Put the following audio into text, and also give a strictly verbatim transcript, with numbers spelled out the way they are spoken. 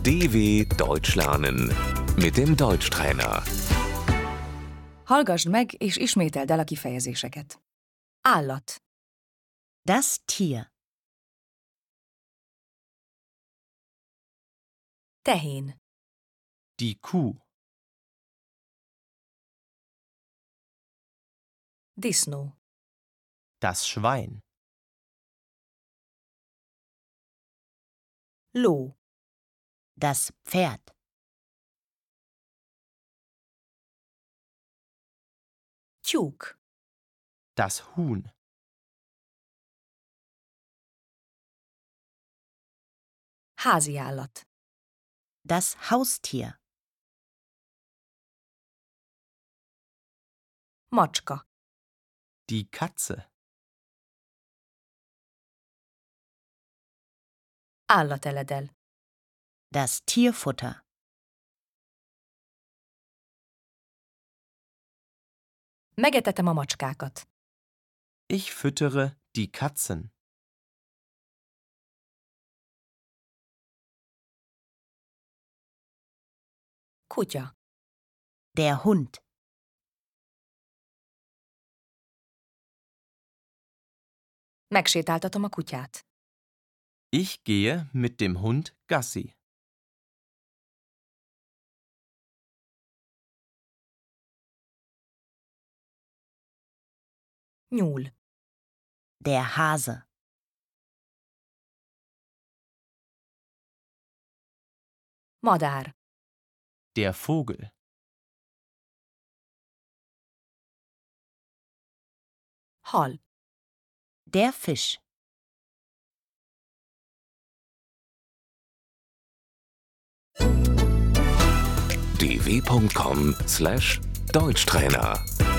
D W Deutsch lernen mit dem Deutschtrainer. Hallgasd meg és ismételd el a kifejezéseket. Állat, Das Tier. tehén, Die Kuh, disznó, das Schwein, ló, Das Pferd. tyúk, das Huhn, háziállat, Das Haustier. macska, die Katze, állateledel, Das Tierfutter. megetetem a macskákat, ich füttere die Katzen, kutya, Der Hund. megsétáltatom a kutyát, ich gehe mit dem Hund Gassi, nyúl, Der Hase. madár, der Vogel, hal, Der Fisch. d w punkt com slash Deutschtrainer